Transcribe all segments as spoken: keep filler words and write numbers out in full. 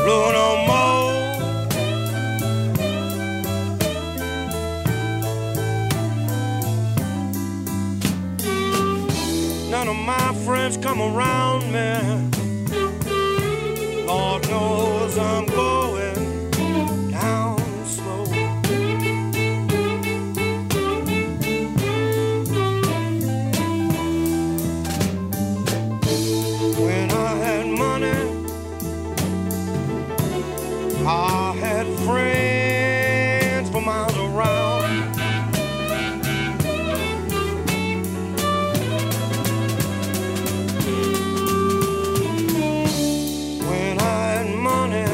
blue no more. None of my friends come around me. Lord knows I'm going down slow. When I had money, I had friends for miles around. When I had money,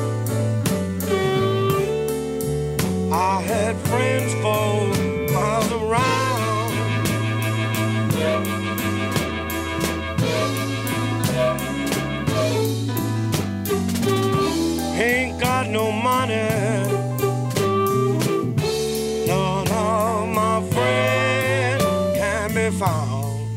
I had friends for miles around. Ain't got no money, none of my friends can be found.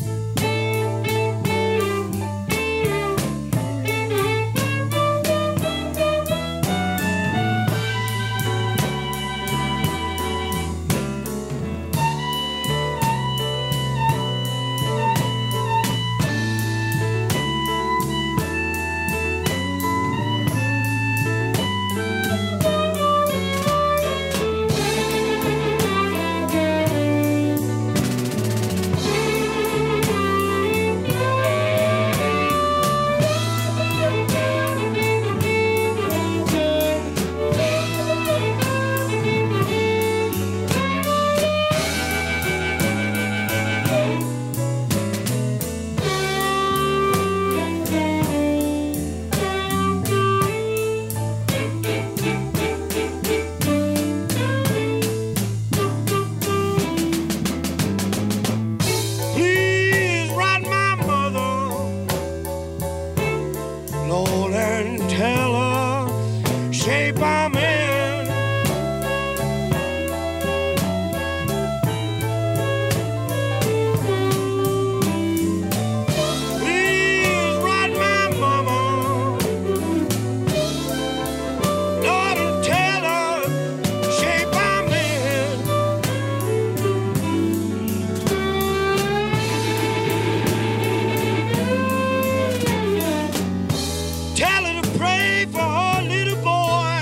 Please write my mother, Lord, and tell her shape I'm in. Please write my mama, Lord, and tell her shape I'm in. Tell her to pray for her little boy.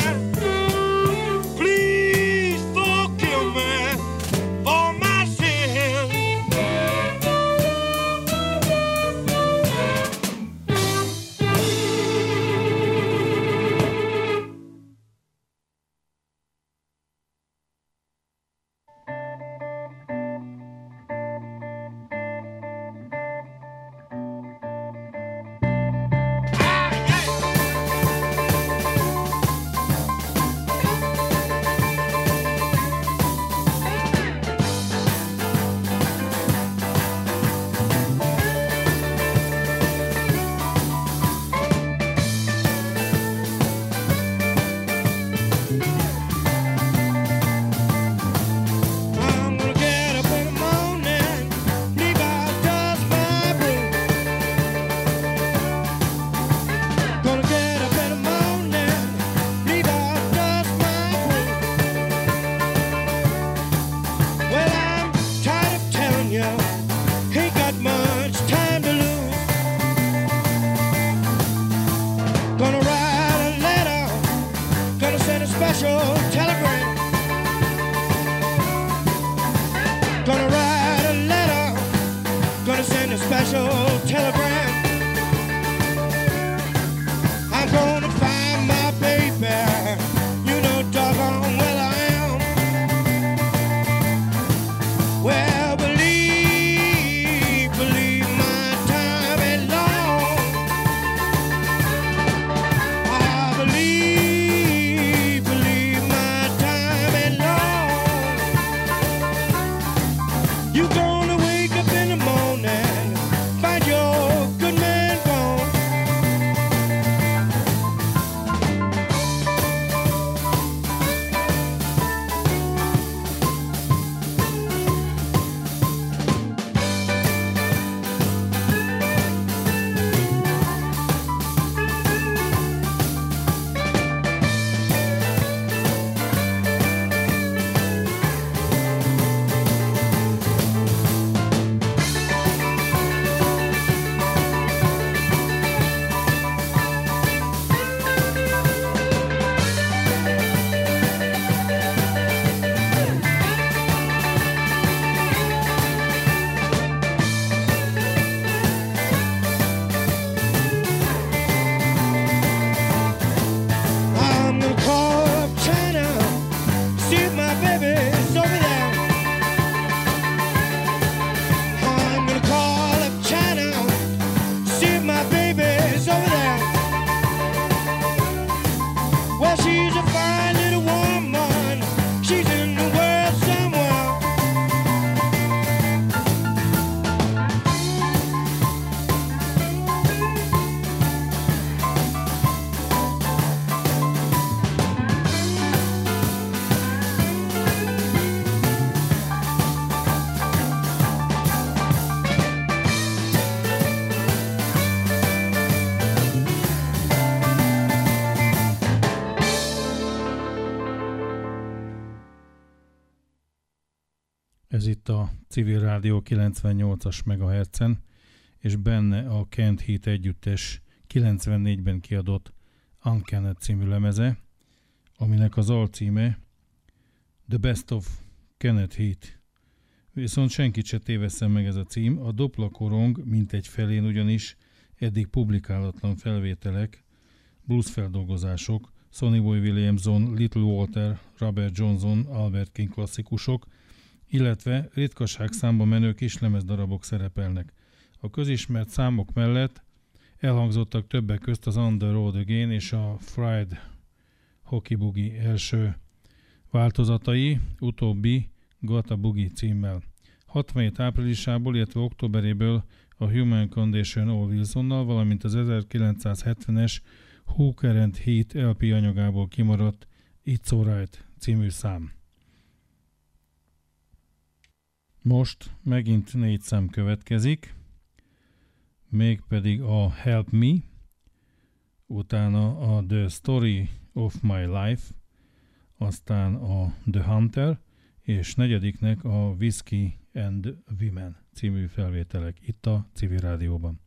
Please forgive me for my sins. I'm gonna get up in the morning, leave out dust my broom. Gonna get up in the morning, leave out dust my broom. Well, I'm tired of telling you, ain't got much time to lose. Gonna write a letter, gonna send a special telegram. Gonna write a letter, gonna send a special telegram. I'm gonna find my baby, you know doggone well I am. Well, believe, believe my time ain't long. I believe, believe my time ain't long. You're gonna wake up in the morning, find your Ez itt a Civil Rádió kilencvennyolcas megahertzen, és benne a Kent Heat együttes kilencvennégyben kiadott Uncanny című lemeze, aminek az alcíme The Best of Kenneth Heat. Viszont senkit se tévesszen meg ez a cím, a dupla korong mintegy felén ugyanis eddig publikálatlan felvételek, bluesfeldolgozások, Sonny Boy Williamson, Little Walter, Robert Johnson, Albert King klasszikusok, illetve ritkaság számba menő kislemezdarabok szerepelnek. A közismert számok mellett elhangzottak többek közt az On the Road Again és a Fried Hockey Boogie első változatai, utóbbi Gotta Boogie címmel. hatvanhét áprilisából, illetve októberéből a Human Condition All Wilsonnal, valamint az ezerkilencszázhetvenes Hooker and Heat el pé anyagából kimaradt It's Alright című szám. Most megint négy szám következik, mégpedig a Help Me, utána a The Story of My Life, aztán a The Hunter, és negyediknek a Whiskey and Women című felvételek itt a Civil Rádióban.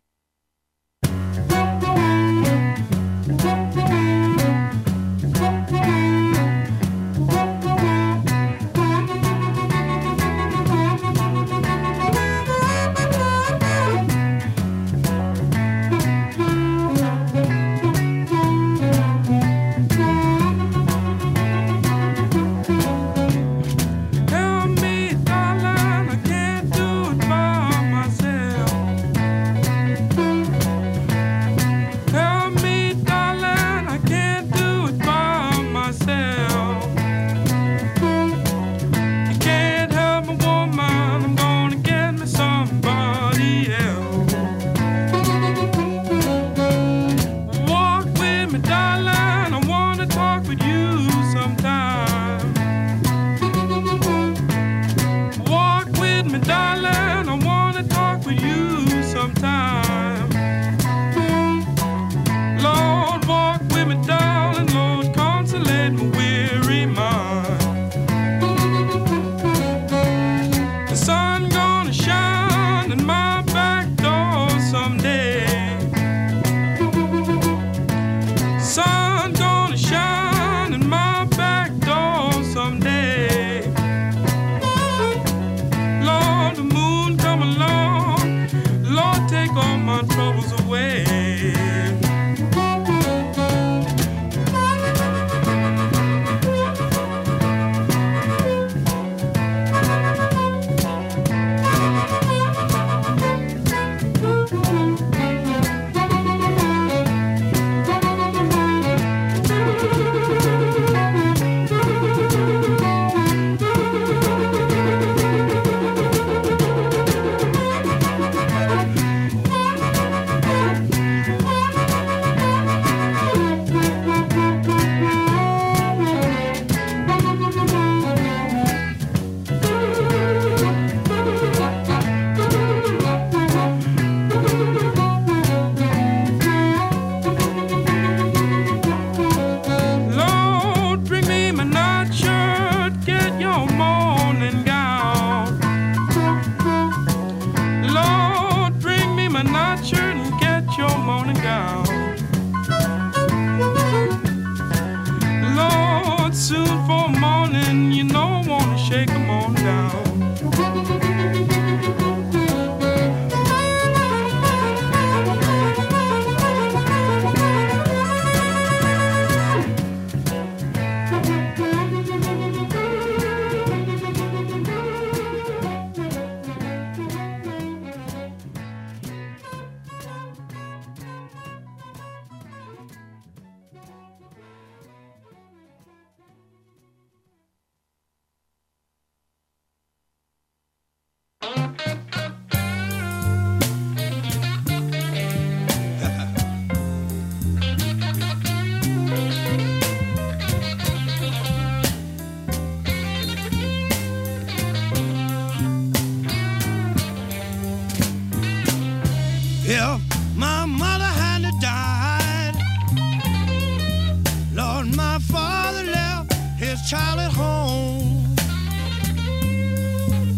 If my mother hadn't died, Lord, my father left his child at home.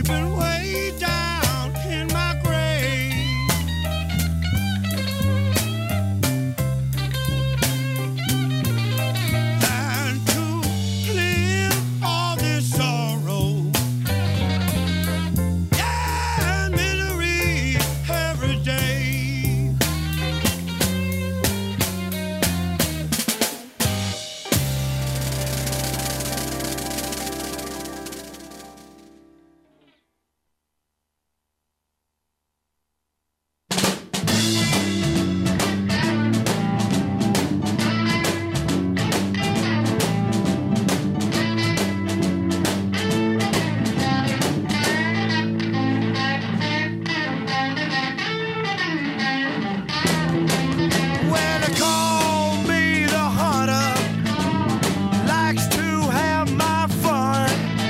sleeping way down in my grave. And to live all this sorrow, yeah, misery every day. Well, they call me the hunter, likes to have my fun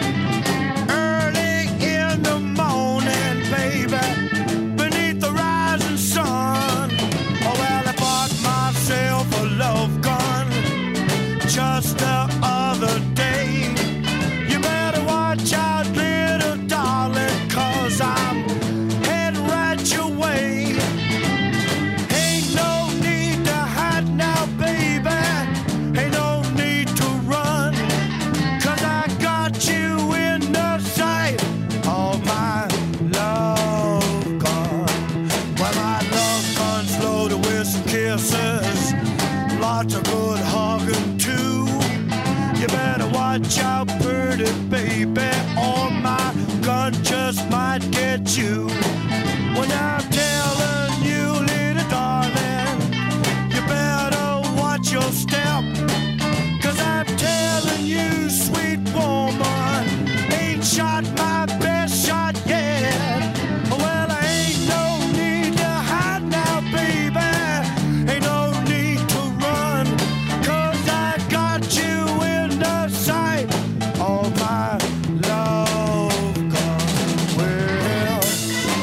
early in the morning, baby, beneath the rising sun. Oh, well, I bought myself a love gun just the other day. You better watch out, little darling, 'cause I'm heading right your way. Ain't no need to hide now, baby. Ain't no need to run. 'Cause I got you in the sight of my love gun. Well, my love gun's loaded with some kisses, lots of good hugging too. You better watch out, pretty baby, or my gun just might get you. When I'm telling you, little darling, you better watch your step. 'Cause I'm telling you, sweet woman, ain't shot my best shot yet. Well, ain't no need to hide now, baby. Ain't no need to run. 'Cause I got you in the sight of my love gun. Well,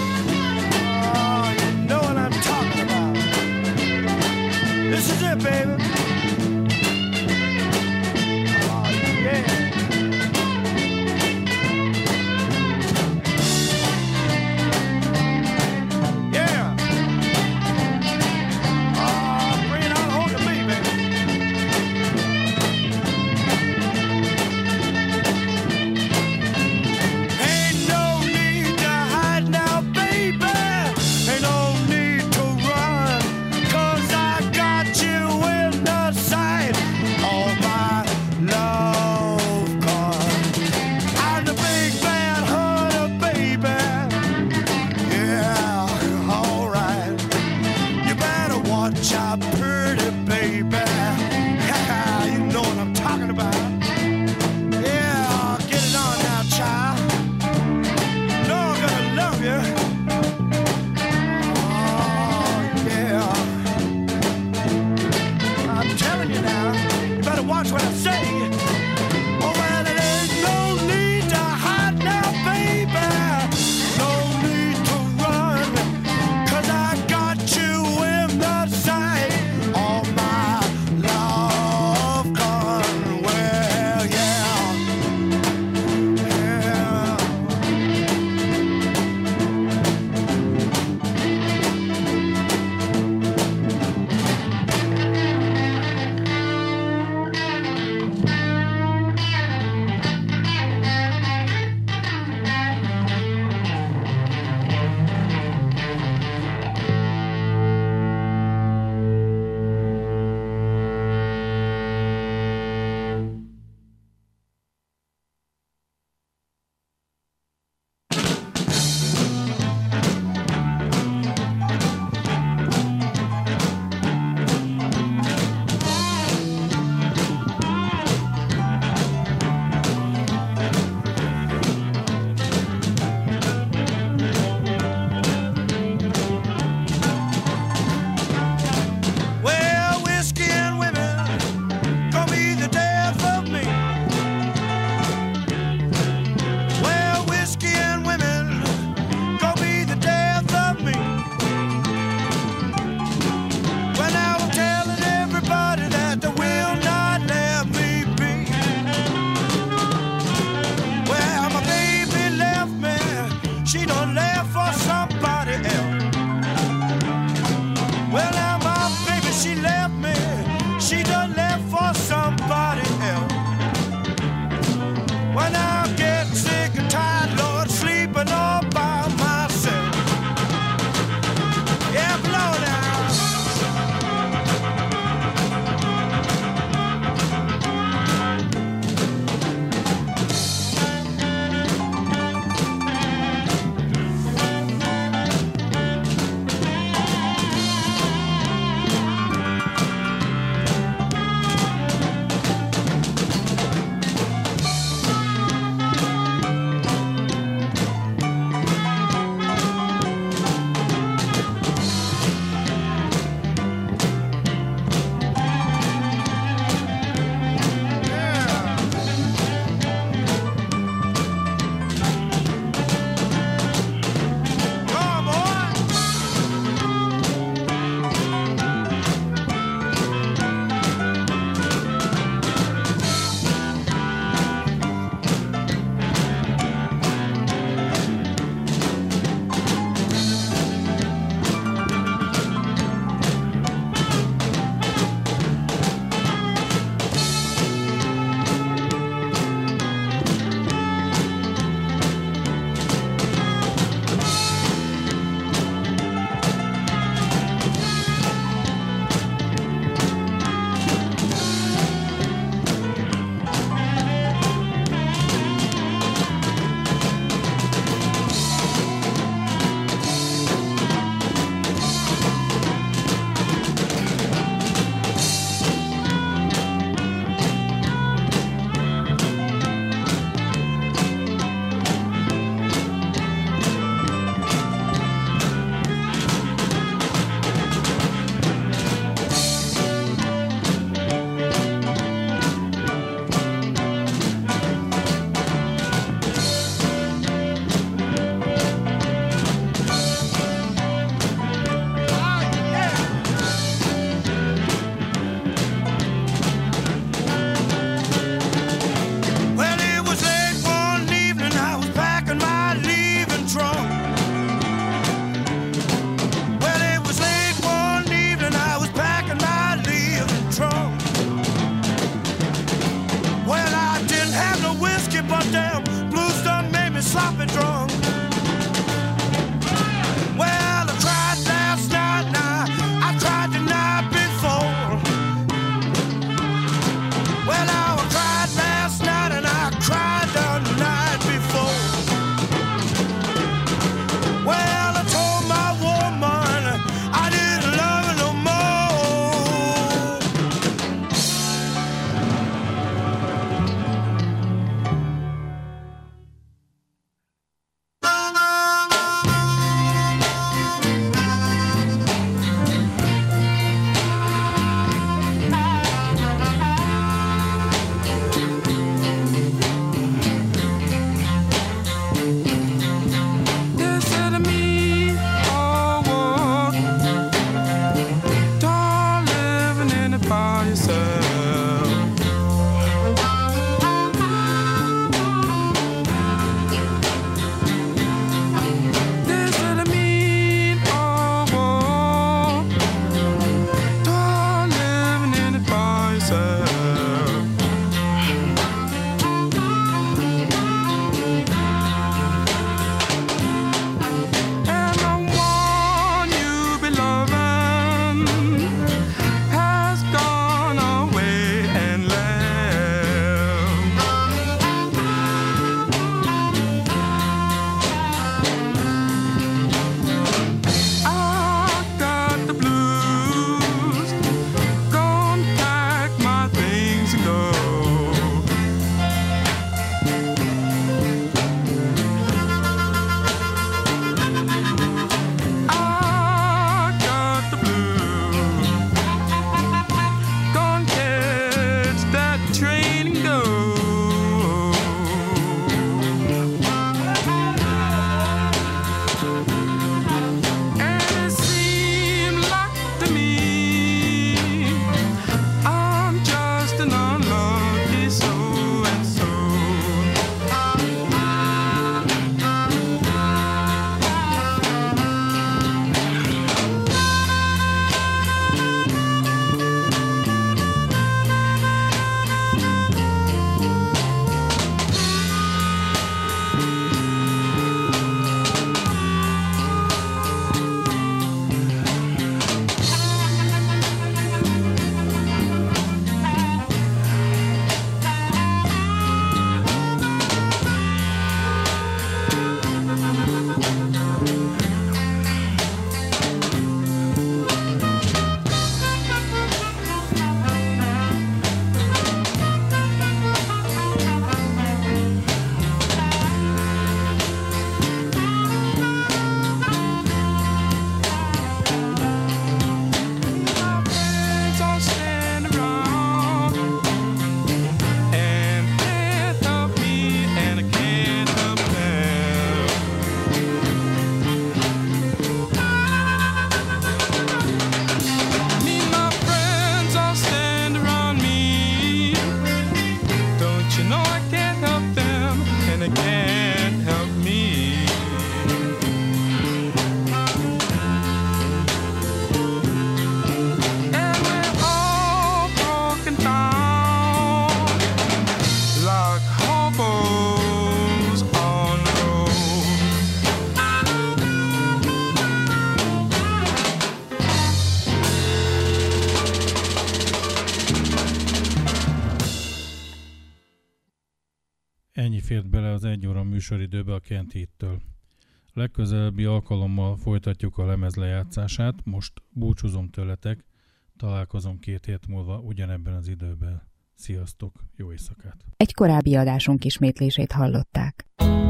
fért bele az egy óra műsoridőbe a Kent Heat-től. Legközelebbi alkalommal folytatjuk a lemez lejátszását, most búcsúzom tőletek, találkozom két hét múlva ugyanebben az időben. Sziasztok, jó éjszakát! Egy korábbi adásunk ismétlését hallották.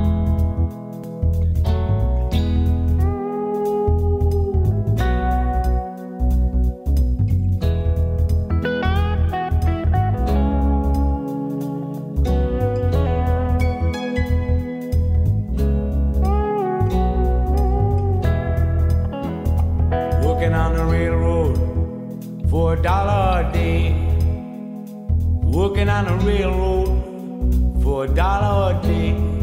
Working on the railroad for a dollar a day. Working on the railroad for a dollar a day.